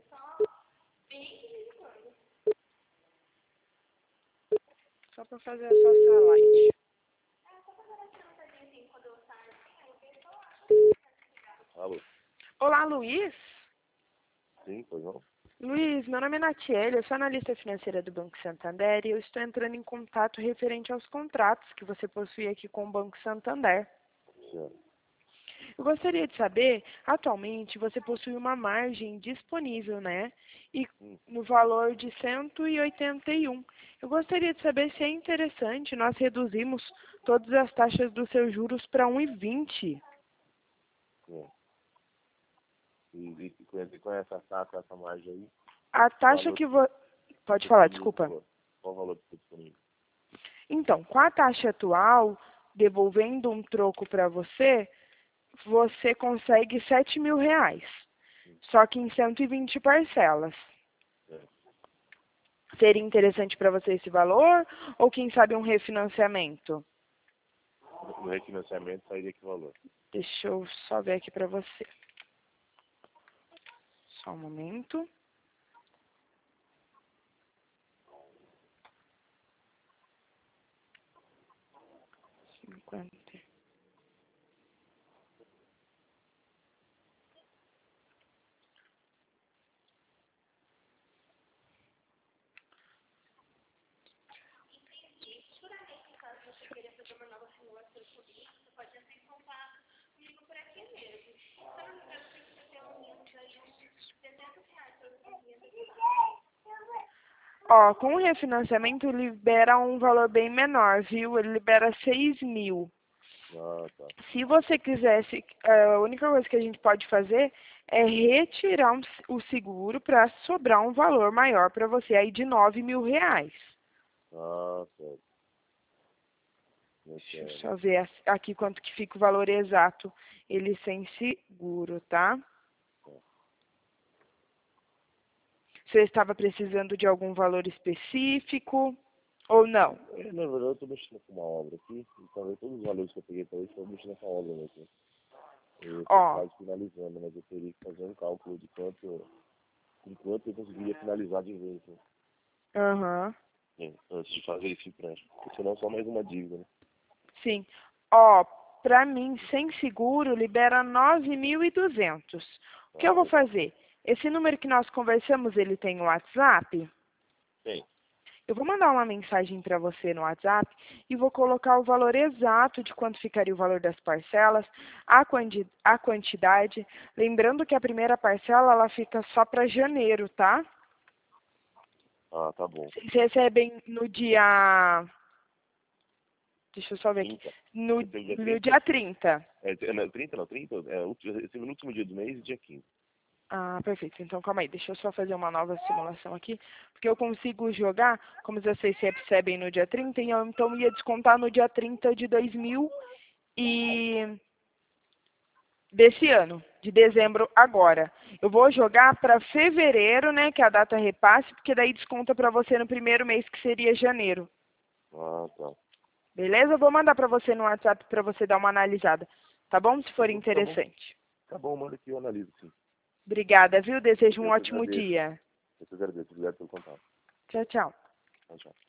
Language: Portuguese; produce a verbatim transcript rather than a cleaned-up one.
Só pra fazer a socialite. Alô? Olá, Luiz. Sim, pois não? Luiz, meu nome é Natiele, eu sou analista financeira do Banco Santander e eu estou entrando em contato referente aos contratos que você possui aqui com o Banco Santander. Certo. Eu gostaria de saber, atualmente você possui uma margem disponível, né? E Hum. no valor de cento e oitenta e um. Eu gostaria de saber se é interessante nós reduzimos todas as taxas dos seus juros para um e vinte. É. E, e, e com essa taxa, essa margem aí? A taxa valor que você... Pode falar, disponível, desculpa. Qual qual o valor que está disponível? Então, com a taxa atual, devolvendo um troco para você, você consegue sete mil reais. Só que em cento e vinte parcelas. É. Seria interessante para você esse valor? Ou quem sabe um refinanciamento? No refinanciamento sairia que valor? Deixa eu só ver aqui para você. Só um momento. cinquenta. Ó, com o refinanciamento libera um valor bem menor, viu? Ele libera seis mil. Ah, tá. Se você quisesse, a única coisa que a gente pode fazer é retirar um, o seguro para sobrar um valor maior para você aí de nove mil reais. Ah, certo. Deixa eu Entendo. só ver as- aqui quanto que fica o valor exato, ele sem seguro, tá? Você estava precisando de algum valor específico ou não? É, na verdade, eu estou mexendo com uma obra aqui, e talvez todos os valores que eu peguei para isso, eu mexendo com a obra mesmo. Eu estou Ó, quase finalizando, mas eu teria que fazer um cálculo de quanto, de quanto eu conseguiria finalizar de vez, né? aham, É, antes de fazer esse empréstimo. Porque senão só mais uma dívida, né? sim. Ó, pra mim, sem seguro, libera nove mil e duzentos. O que eu Ah, vou legal. fazer? Esse número que nós conversamos, ele tem o WhatsApp? Tem. Eu vou mandar uma mensagem para você no WhatsApp e vou colocar o valor exato de quanto ficaria o valor das parcelas, a, quanti a quantidade. Lembrando que a primeira parcela ela fica só para janeiro, tá? Ah, tá bom. Vocês recebem no dia... Deixa eu só ver aqui. trinta. No, Esse é o dia no trinta? dia trinta. É, é, não, trinta não, trinta? É, o- esse é o último dia do mês e dia quinze. Ah, perfeito. Então, calma aí. Deixa eu só fazer uma nova simulação aqui. Porque eu consigo jogar, como vocês recebem no dia trinta, e eu então ia descontar no dia trinta de dois mil e... desse ano, de dezembro agora. Eu vou jogar para fevereiro, né, que é a data repasse, porque daí desconta para você no primeiro mês, que seria janeiro. Ah, tá. Beleza? Eu vou mandar para você no WhatsApp para você dar uma analisada. Tá bom? Se Tá for bom, tá bom. interessante. Tá bom, manda que eu analiso, sim. Obrigada, viu? Desejo um Eu que ótimo agradeço. dia. Eu que agradeço. Obrigado pelo contato. Tchau, tchau. Tchau, tchau.